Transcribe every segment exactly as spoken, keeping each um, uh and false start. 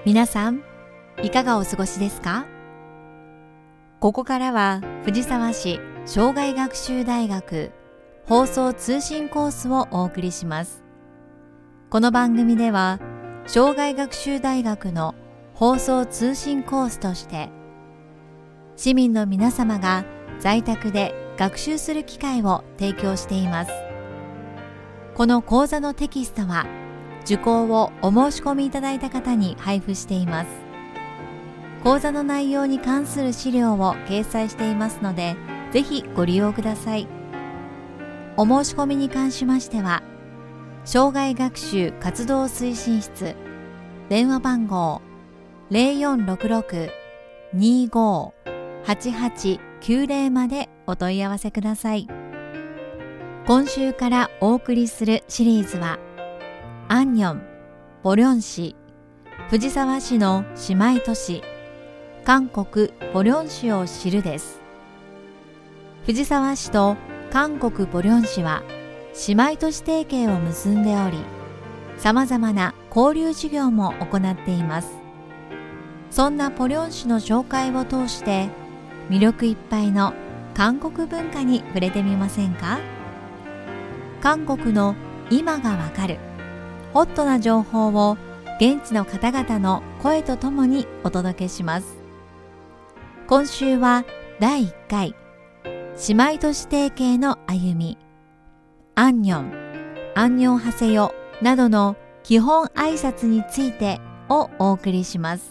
皆さん、いかがお過ごしですか？ここからは藤沢市障害学習大学放送通信コースをお送りします。この番組では障害学習大学の放送通信コースとして市民の皆様が在宅で学習する機会を提供しています。この講座のテキストは受講をお申し込みいただいた方に配布しています。講座の内容に関する資料を掲載していますので、ぜひご利用ください。お申し込みに関しましては、障害学習活動推進室電話番号 ゼロよんろくろく にーごー はちはちきゅうゼロ までお問い合わせください。今週からお送りするシリーズは安寧、ポリョン市、藤沢市の姉妹都市、韓国ポリョン市を知るです。藤沢市と韓国ポリョン市は姉妹都市提携を結んでおり、様々な交流事業も行っています。そんなポリョン市の紹介を通して、魅力いっぱいの韓国文化に触れてみませんか？韓国の今がわかるホットな情報を現地の方々の声とともにお届けします。今週はだいいっかい姉妹都市提携の歩み、アンニョン、アンニョンハセヨなどの基本挨拶についてをお送りします。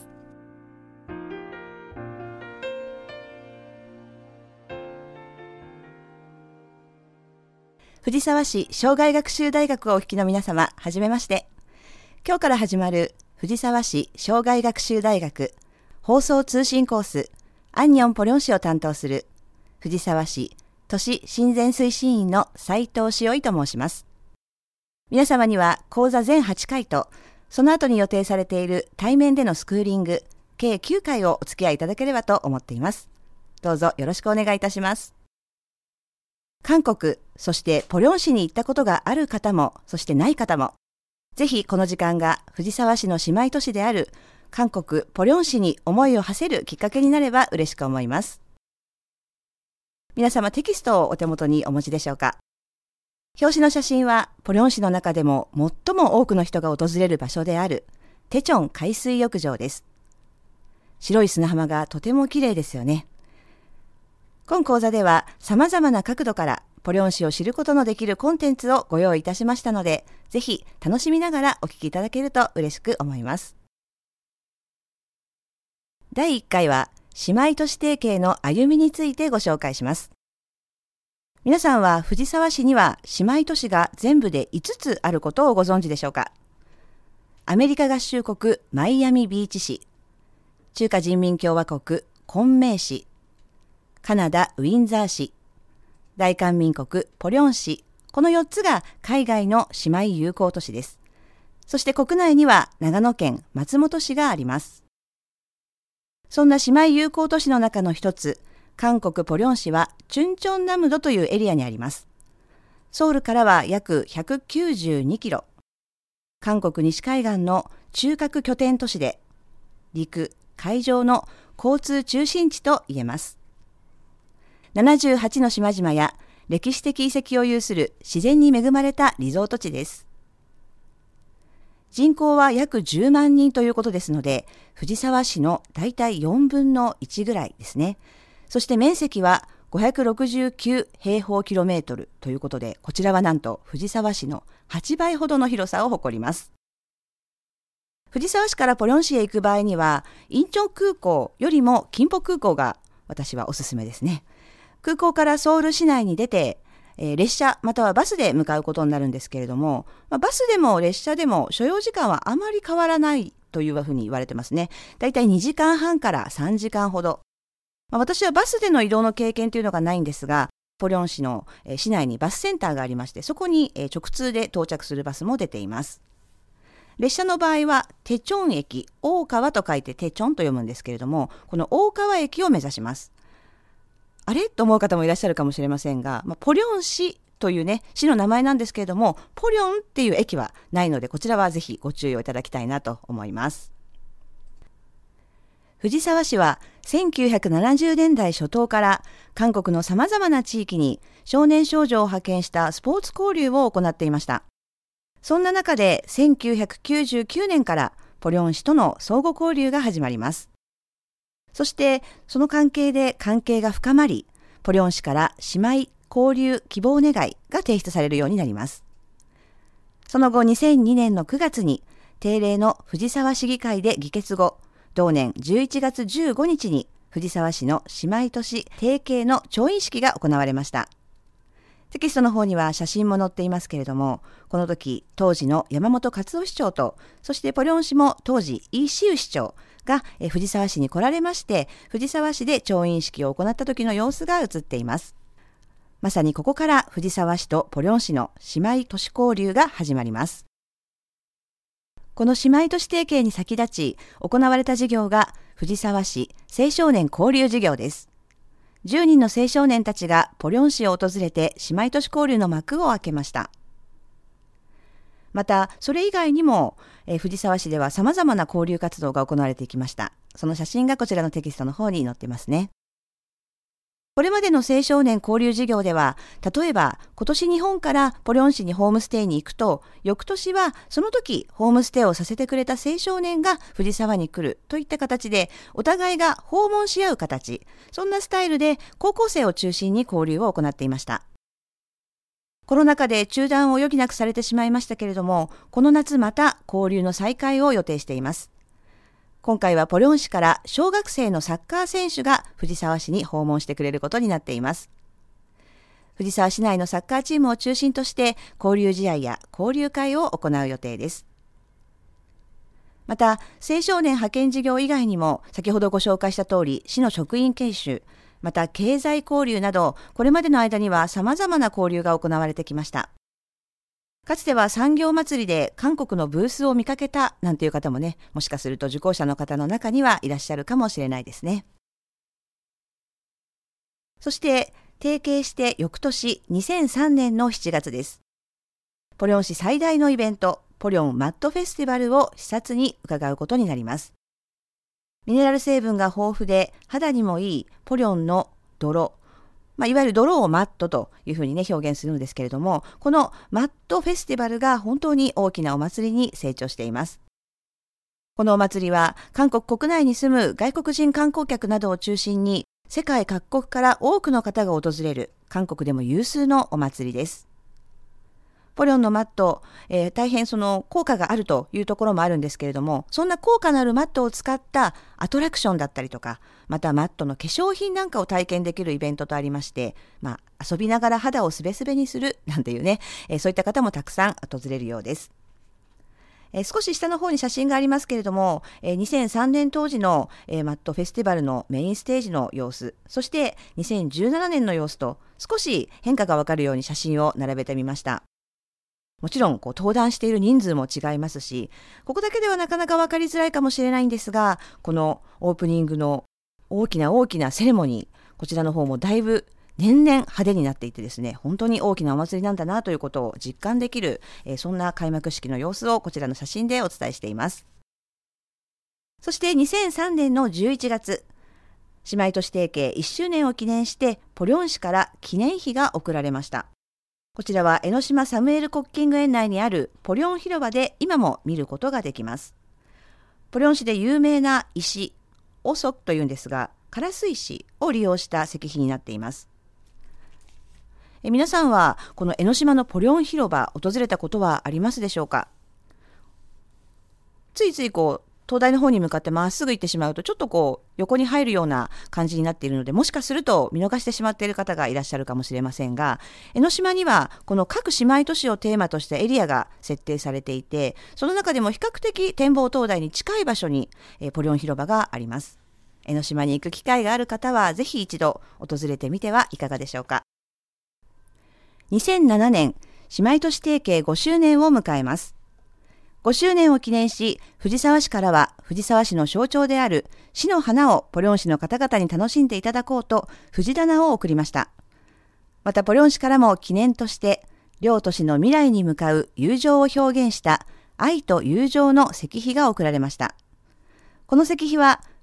藤沢市障害学習大学をお聞きの皆様、はじめまして。今日から始まる藤沢市障害学習大学放送通信コース安寧ポリョン市を担当する藤沢市都市親善推進員の斉藤しおいと申します。皆様には講座全はちかいと、その後に予定されている対面でのスクーリング計きゅうかいをお付き合いいただければと思っています。どうぞよろしくお願いいたします。韓国、そしてポリョン市に行ったことがある方も、そしてない方も、ぜひこの時間が藤沢市の姉妹都市である韓国ポリョン市に思いを馳せるきっかけになれば嬉しく思います。皆様テキストをお手元にお持ちでしょうか。表紙の写真はポリョン市の中でも最も多くの人が訪れる場所であるテチョン海水浴場です。白い砂浜がとても綺麗ですよね。今講座では様々な角度からポリョン市を知ることのできるコンテンツをご用意いたしましたので、ぜひ楽しみながらお聞きいただけると嬉しく思います。だいいっかいは姉妹都市提携の歩みについてご紹介します。皆さんは藤沢市には姉妹都市が全部でいつつあることをご存知でしょうか。アメリカ合衆国マイアミビーチ市、中華人民共和国昆明市、カナダ・ウィンザー市、大韓民国ポリョン市、このよっつが海外の姉妹友好都市です。そして国内には長野県松本市があります。そんな姉妹友好都市の中の一つ、韓国ポリョン市はチュンチョンナムドというエリアにあります。ソウルからは約ひゃくきゅうじゅうにキロ、韓国西海岸の中核拠点都市で、陸・海上の交通中心地と言えます。ななじゅうはちの島々や歴史的遺跡を有する自然に恵まれたリゾート地です。人口は約じゅうまんにんということですので、藤沢市のだいたいよんぶんのいちぐらいですね。そして面積はごひゃくろくじゅうきゅうへいほうキロメートルということで、こちらはなんと藤沢市のはちばいほどの広さを誇ります。藤沢市からポリョン市へ行く場合には、インチョン空港よりもキンポ空港が私はおすすめですね。空港からソウル市内に出て、えー、列車またはバスで向かうことになるんですけれども、まあ、バスでも列車でも所要時間はあまり変わらないというふうに言われてますね。だいたいにじかんはんからさんじかんほど。まあ、私はバスでの移動の経験というのがないんですが、ポリョン市の、えー、市内にバスセンターがありまして、そこに、えー、直通で到着するバスも出ています。列車の場合はテチョン駅、大川と書いてテチョンと読むんですけれども、この大川駅を目指します。あれと思う方もいらっしゃるかもしれませんが、まあ、ポリョン市というね、市の名前なんですけれども、ポリョンっていう駅はないので、こちらはぜひご注意をいただきたいなと思います。 藤沢市はせんきゅうひゃくななじゅうねんだい初頭から韓国のさまざまな地域に少年少女を派遣したスポーツ交流を行っていました。そんな中でせんきゅうひゃくきゅうじゅうきゅうねんからポリョン市との相互交流が始まります。そしてその関係で関係が深まり、ポリョン市から姉妹交流希望願いが提出されるようになります。その後にせんにねんのくがつに定例の藤沢市議会で議決後、同年じゅういちがつじゅうごにちに藤沢市の姉妹都市提携の調印式が行われました。テキストの方には写真も載っていますけれども、この時当時の山本勝夫市長と、そしてポリョン市も当時イ・シウ市長がえ藤沢市に来られまして、藤沢市で調印式を行った時の様子が映っています。まさにここから藤沢市とポリョン市の姉妹都市交流が始まります。この姉妹都市提携に先立ち行われた事業が藤沢市青少年交流事業です。じゅうにんの青少年たちがポリョン市を訪れて姉妹都市交流の幕を開けました。またそれ以外にも、えー、藤沢市ではさまざまな交流活動が行われていきました。その写真がこちらのテキストの方に載ってますね。これまでの青少年交流事業では、例えば今年日本からポリョン市にホームステイに行くと、翌年はその時ホームステイをさせてくれた青少年が藤沢に来るといった形で、お互いが訪問し合う形、そんなスタイルで高校生を中心に交流を行っていました。コロナ禍で中断を余儀なくされてしまいましたけれども、この夏また交流の再開を予定しています。今回はポリョン市から小学生のサッカー選手が藤沢市に訪問してくれることになっています。藤沢市内のサッカーチームを中心として交流試合や交流会を行う予定です。また青少年派遣事業以外にも、先ほどご紹介した通り市の職員研修、また経済交流など、これまでの間には様々な交流が行われてきました。かつては産業祭りで韓国のブースを見かけたなんていう方もね、もしかすると受講者の方の中にはいらっしゃるかもしれないですね。そして提携して翌年にせんさんねんのしちがつです。ポリョン市最大のイベント、ポリョンマットフェスティバルを視察に伺うことになります。ミネラル成分が豊富で肌にもいいポリョンの泥、まあ、いわゆる泥をマットというふうにね表現するんですけれども、このマットフェスティバルが本当に大きなお祭りに成長しています。このお祭りは韓国国内に住む外国人観光客などを中心に世界各国から多くの方が訪れる韓国でも有数のお祭りです。ポリョンのマット、えー、大変その効果があるというところもあるんですけれども、そんな効果のあるマットを使ったアトラクションだったりとか、またマットの化粧品なんかを体験できるイベントとありまして、まあ、遊びながら肌をすべすべにするなんていうね、えー、そういった方もたくさん訪れるようです。えー、少し下の方に写真がありますけれども、えー、にせんさんねん当時の、えー、マットフェスティバルのメインステージの様子、そしてにせんじゅうななねんの様子と少し変化がわかるように写真を並べてみました。もちろんこう登壇している人数も違いますし、ここだけではなかなか分かりづらいかもしれないんですが、このオープニングの大きな大きなセレモニー、こちらの方もだいぶ年々派手になっていてですね、本当に大きなお祭りなんだなということを実感できる、えー、そんな開幕式の様子をこちらの写真でお伝えしています。そしてにせんさんねんのじゅういちがつ、姉妹都市提携いっしゅうねんを記念してポリョン市から記念碑が贈られました。こちらは江ノ島サムエルコッキング園内にあるポリョン広場で今も見ることができます。ポリョン市で有名な石、オソというんですが、カラス石を利用した石碑になっています。え皆さんはこの江ノ島のポリョン広場訪れたことはありますでしょうか。ついついこう灯台の方に向かってまっすぐ行ってしまうと、ちょっとこう横に入るような感じになっているので、もしかすると見逃してしまっている方がいらっしゃるかもしれませんが、江ノ島にはこの各姉妹都市をテーマとしたエリアが設定されていて、その中でも比較的展望灯台に近い場所にえポリョン広場があります。江ノ島に行く機会がある方はぜひ一度訪れてみてはいかがでしょうか。にせんななねん、姉妹都市提携ごしゅうねんを迎えます。ごしゅうねんを記念し、藤沢市からは藤沢市の象徴である市の花をポリョン市の方々に楽しんでいただこうと藤棚を贈りました。またポリョン市からも記念として両都市の未来に向かう友情を表現した愛と友情の石碑が贈られました。この石碑は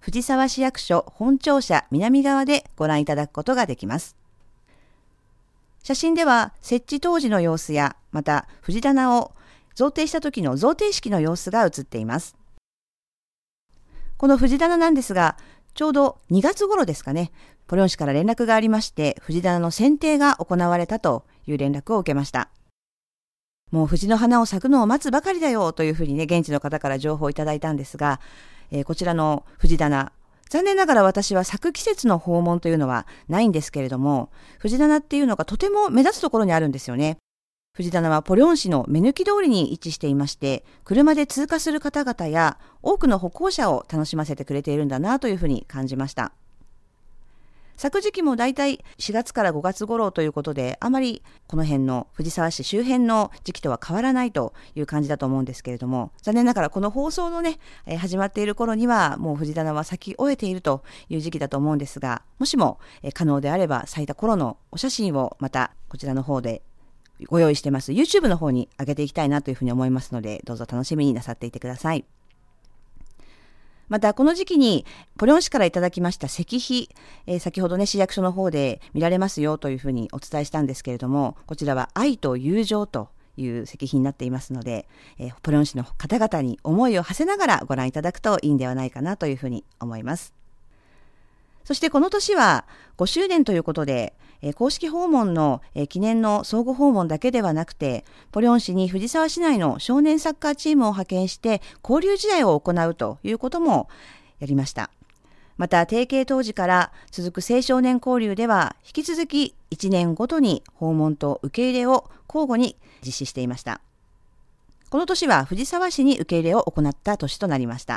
藤沢市役所本庁舎南側でご覧いただくことができます。写真では設置当時の様子や、また藤棚を贈呈した時の贈呈式の様子が写っています。この藤棚なんですが、ちょうどにがつ頃ですかね、ポリョン市から連絡がありまして、藤棚の剪定が行われたという連絡を受けました。もう藤の花を咲くのを待つばかりだよというふうにね、現地の方から情報をいただいたんですが、えー、こちらの藤棚、残念ながら私は咲く季節の訪問というのはないんですけれども、藤棚っていうのがとても目立つところにあるんですよね。藤棚はポリョン市の目抜き通りに位置していまして、車で通過する方々や多くの歩行者を楽しませてくれているんだなというふうに感じました。咲く時期もだいたいしがつからごがつ頃ということで、あまりこの辺の藤沢市周辺の時期とは変わらないという感じだと思うんですけれども、残念ながらこの放送のね、えー、始まっている頃にはもう藤棚は咲き終えているという時期だと思うんですが、もしも、えー、可能であれば咲いた頃のお写真をまたこちらの方でご用意してます YouTube の方に上げていきたいなというふうに思いますので、どうぞ楽しみになさっていてください。またこの時期にポリョン市からいただきました石碑、えー、先ほどね市役所の方で見られますよというふうにお伝えしたんですけれども、こちらは愛と友情という石碑になっていますので、えー、ポリョン市の方々に思いを馳せながらご覧いただくといいんではないかなというふうに思います。そしてこの年はごしゅうねんということで、えー、公式訪問の、えー、記念の相互訪問だけではなくて、ポリョン市に藤沢市内の少年サッカーチームを派遣して交流試合を行うということもやりました。また提携当時から続く青少年交流では引き続きいちねんごとに訪問と受け入れを交互に実施していました。この年は藤沢市に受け入れを行った年となりました。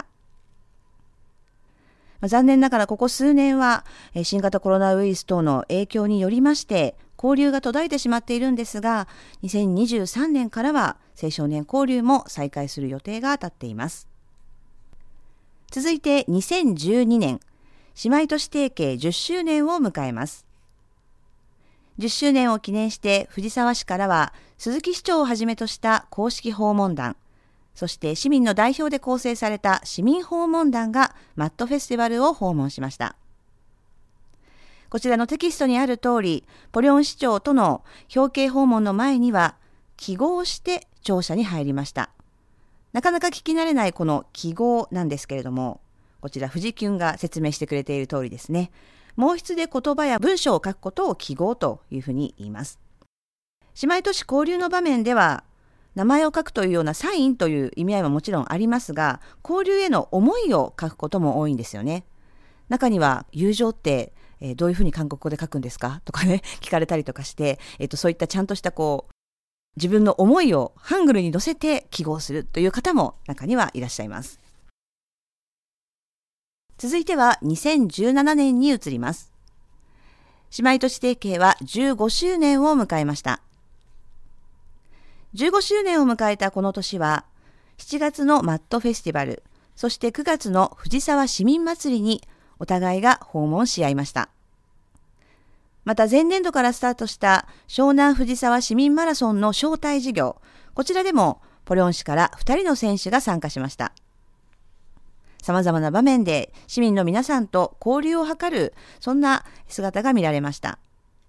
残念ながらここ数年は新型コロナウイルス等の影響によりまして交流が途絶えてしまっているんですが、にせんにじゅうさんねんからは青少年交流も再開する予定が立っています。続いてにせんじゅうにねん、姉妹都市提携じゅっしゅうねんを迎えます。じゅっしゅうねんを記念して藤沢市からは鈴木市長をはじめとした公式訪問団、そして市民の代表で構成された市民訪問団がマットフェスティバルを訪問しました。こちらのテキストにある通り、ポリョン市長との表敬訪問の前には揮毫して庁舎に入りました。なかなか聞き慣れないこの揮毫なんですけれども、こちら藤キュンが説明してくれている通りですね。毛筆で言葉や文章を書くことを揮毫というふうに言います。姉妹都市交流の場面では名前を書くというようなサインという意味合いはもちろんありますが、交流への思いを書くことも多いんですよね。中には友情って、えー、どういうふうに韓国語で書くんですかとかね聞かれたりとかして、えーと、そういったちゃんとしたこう自分の思いをハングルに乗せて揮毫するという方も中にはいらっしゃいます。続いてはにせんじゅうななねんに移ります。姉妹都市提携はじゅうごしゅうねんを迎えました。じゅうごしゅうねんを迎えたこの年は、しちがつのマットフェスティバル、そしてくがつの藤沢市民祭りにお互いが訪問し合いました。また前年度からスタートした湘南藤沢市民マラソンの招待事業、こちらでもポリョン市からふたりの選手が参加しました。様々な場面で市民の皆さんと交流を図る、そんな姿が見られました。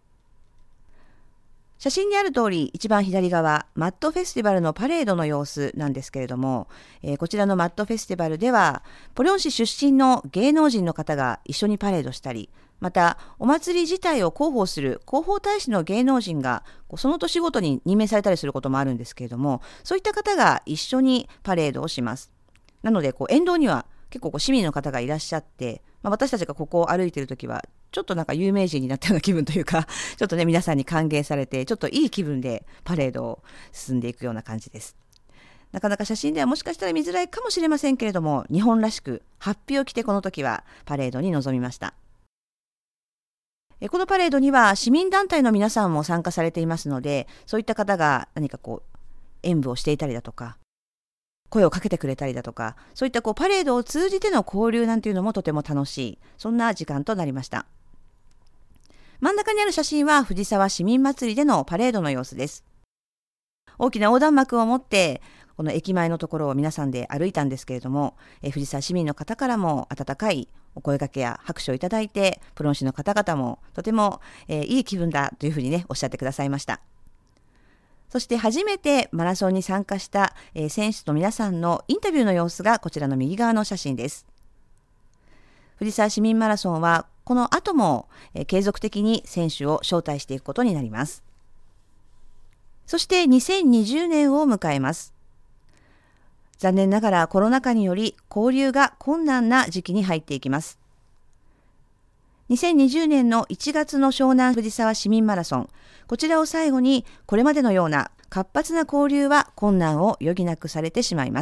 写真にある通り、一番左側、マットフェスティバルのパレードの様子なんですけれども、えー、こちらのマットフェスティバルでは、ポリョン市出身の芸能人の方が一緒にパレードしたり、またお祭り自体を広報する広報大使の芸能人がその年ごとに任命されたりすることもあるんですけれども、そういった方が一緒にパレードをします。なのでこう沿道には結構こう市民の方がいらっしゃって、まあ、私たちがここを歩いているときはちょっとなんか有名人になったような気分というかちょっとね皆さんに歓迎されてちょっといい気分でパレードを進んでいくような感じです。なかなか写真ではもしかしたら見づらいかもしれませんけれども、日本らしくハッピーを着てこの時はパレードに臨みました。このパレードには市民団体の皆さんも参加されていますので、そういった方が何かこう演舞をしていたりだとか声をかけてくれたりだとか、そういったこうパレードを通じての交流なんていうのもとても楽しい、そんな時間となりました。真ん中にある写真は藤沢市民祭りでのパレードの様子です。大きな横断幕を持ってこの駅前のところを皆さんで歩いたんですけれども、え藤沢市民の方からも温かいお声掛けや拍手をいただいて、プロン市の方々もとても、えー、いい気分だというふうにねおっしゃってくださいました。そして初めてマラソンに参加した、えー、選手の皆さんのインタビューの様子がこちらの右側の写真です。藤沢市民マラソンはこの後も、えー、継続的に選手を招待していくことになります。そしてにせんにじゅうねんを迎えます。残念ながらコロナ禍により交流が困難な時期に入っていきます。にせんにじゅうねんのいちがつの湘南藤沢市民マラソン、こちらを最後にこれまでのような活発な交流は困難を余儀なくされてしまいます。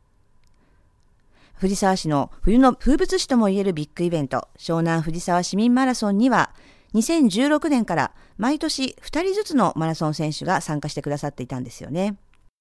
藤沢市の冬の風物詩ともいえるビッグイベント、湘南藤沢市民マラソンにはにせんじゅうろくねんから毎年ふたりずつのマラソン選手が参加してくださっていたんですよね。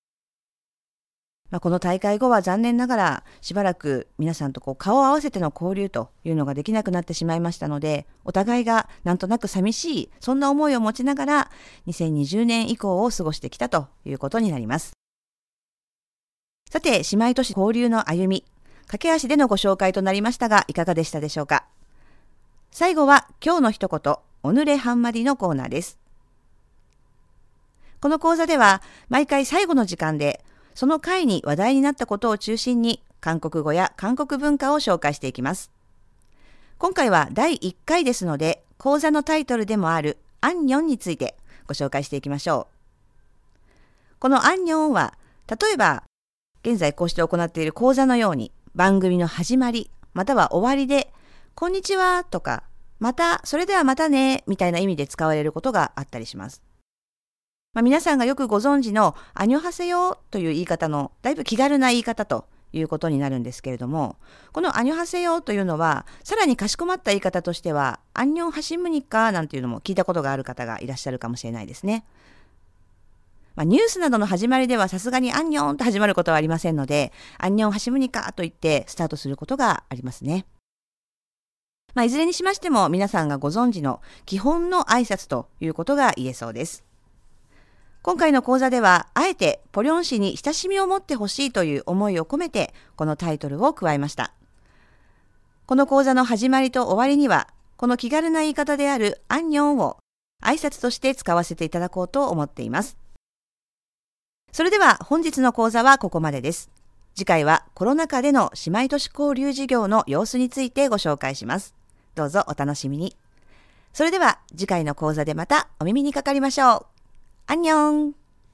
まあ、この大会後は残念ながらしばらく皆さんとこう顔を合わせての交流というのができなくなってしまいましたので、お互いがなんとなく寂しいそんな思いを持ちながらにせんにじゅうねん以降を過ごしてきたということになります。さて、姉妹都市交流の歩み、駆け足でのご紹介となりましたがいかがでしたでしょうか。最後は今日の一言、おぬれはんまりのコーナーです。この講座では毎回最後の時間でその回に話題になったことを中心に韓国語や韓国文化を紹介していきます。今回はだいいっかいですので、講座のタイトルでもあるアンニョンについてご紹介していきましょう。このアンニョンは、例えば現在こうして行っている講座のように番組の始まりまたは終わりでこんにちはとかまたそれではまたねみたいな意味で使われることがあったりします。まあ、皆さんがよくご存知のアニョハセヨという言い方のだいぶ気軽な言い方ということになるんですけれども、このアニョハセヨというのはさらにかしこまった言い方としてはアンニョンハシムニカなんていうのも聞いたことがある方がいらっしゃるかもしれないですね。まあ、ニュースなどの始まりではさすがにアンニョンと始まることはありませんので、アンニョンハシムニカと言ってスタートすることがありますね。まあ、いずれにしましても皆さんがご存知の基本の挨拶ということが言えそうです。今回の講座ではあえてポリョン氏に親しみを持ってほしいという思いを込めてこのタイトルを加えました。この講座の始まりと終わりにはこの気軽な言い方であるアンニョンを挨拶として使わせていただこうと思っています。それでは本日の講座はここまでです。次回はコロナ禍での姉妹都市交流事業の様子についてご紹介します。どうぞお楽しみに。それでは次回の講座でまたお耳にかかりましょう。アンニョン。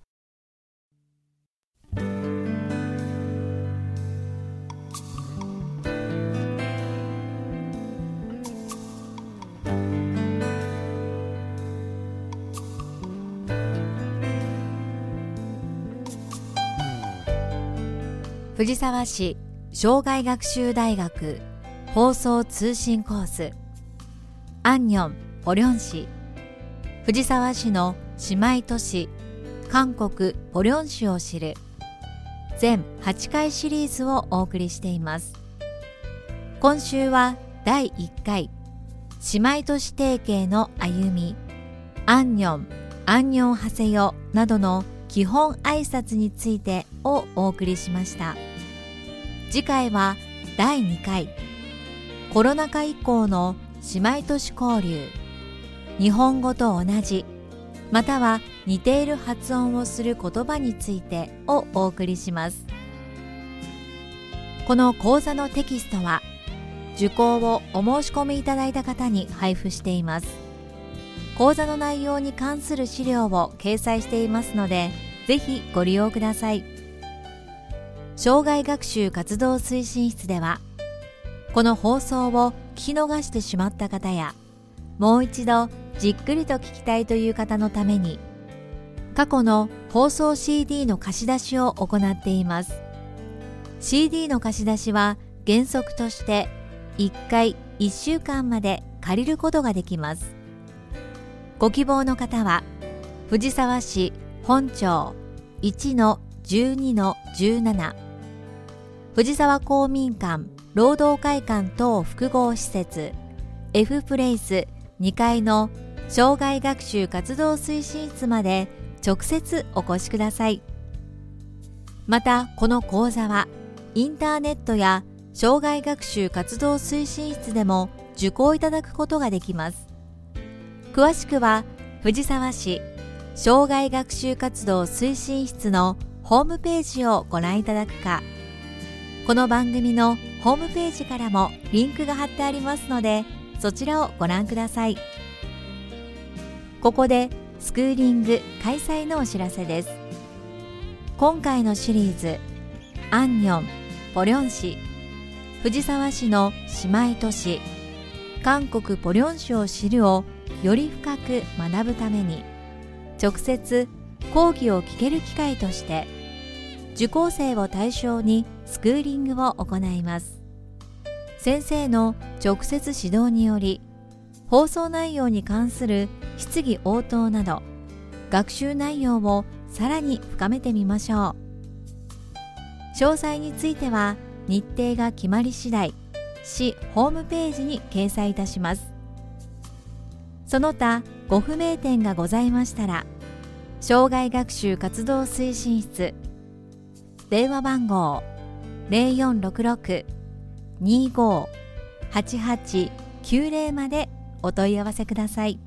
藤沢市障害学習大学放送通信コースアンニョンポリョン市、藤沢市の姉妹都市韓国ポリョン市を知る全はちかいシリーズをお送りしています。今週はだいいっかい姉妹都市提携の歩み、アンニョン、アンニョンハセヨなどの基本挨拶についてをお送りしました。次回はだいにかいコロナ禍以降の姉妹都市交流、日本語と同じまたは似ている発音をする言葉についてをお送りします。この講座のテキストは受講をお申し込みいただいた方に配布しています。講座の内容に関する資料を掲載していますのでぜひご利用ください。障害学習活動推進室ではこの放送を聞き逃してしまった方やもう一度じっくりと聞きたいという方のために過去の放送 シーディー の貸し出しを行っています。 シーディー の貸し出しは原則としていっかいいっしゅうかんまで借りることができます。ご希望の方は藤沢市本町 いちのじゅうにのじゅうなな 藤沢公民館労働会館等複合施設 F プレイスにかいの障害学習活動推進室まで直接お越しください。 またこの講座はインターネットや障害学習活動推進室でも受講いただくことができます。詳しくは藤沢市障害学習活動推進室のホームページをご覧いただくか、この番組のホームページからもリンクが貼ってありますので、そちらをご覧ください。ここでスクーリング開催のお知らせです。今回のシリーズアンニョン、ポリョン市、藤沢市の姉妹都市韓国ポリョン市を知るをより深く学ぶために、直接講義を聞ける機会として受講生を対象にスクーリングを行います。先生の直接指導により、放送内容に関する質疑応答など学習内容をさらに深めてみましょう。詳細については日程が決まり次第、市ホームページに掲載いたします。その他ご不明点がございましたら、障害学習活動推進室電話番号 ゼロよんろくろく にーごー はちはちきゅうゼロ までお問い合わせください。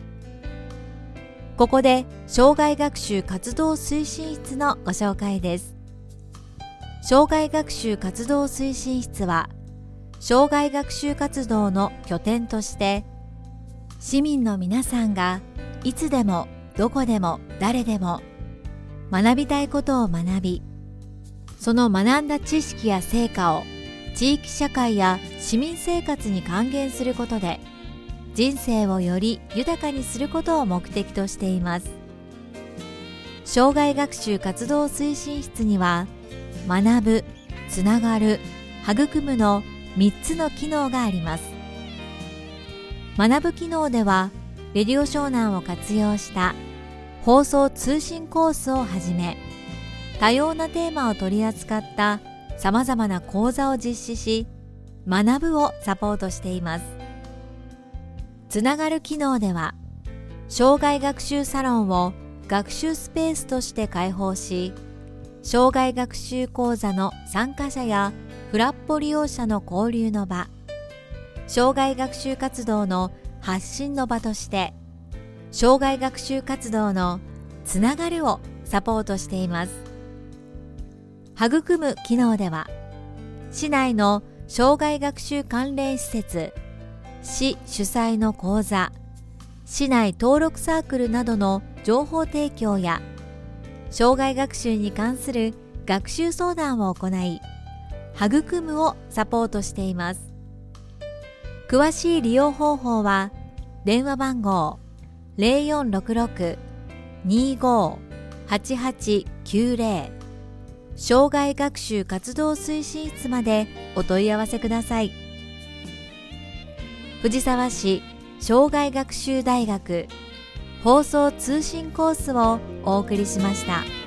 ここで障害学習活動推進室のご紹介です。障害学習活動推進室は、障害学習活動の拠点として、市民の皆さんがいつでもどこでも誰でも学びたいことを学び、その学んだ知識や成果を地域社会や市民生活に還元することで、人生をより豊かにすることを目的としています。障害学習活動推進室には、学ぶ、つながる、育むのみっつの機能があります。学ぶ機能では、レディオ湘南を活用した放送通信コースをはじめ、多様なテーマを取り扱ったさまざまな講座を実施し、学ぶをサポートしています。つながる機能では、障害学習サロンを学習スペースとして開放し、障害学習講座の参加者やフラッポ利用者の交流の場、障害学習活動の発信の場として、障害学習活動のつながるをサポートしています。育む機能では、市内の障害学習関連施設、市主催の講座、市内登録サークルなどの情報提供や、障害学習に関する学習相談を行い、育むをサポートしています。詳しい利用方法は、電話番号 ゼロよんろくろく にーごー はちはちきゅうゼロ 障害学習活動推進室までお問い合わせください。藤沢市障害学習大学放送通信コースをお送りしました。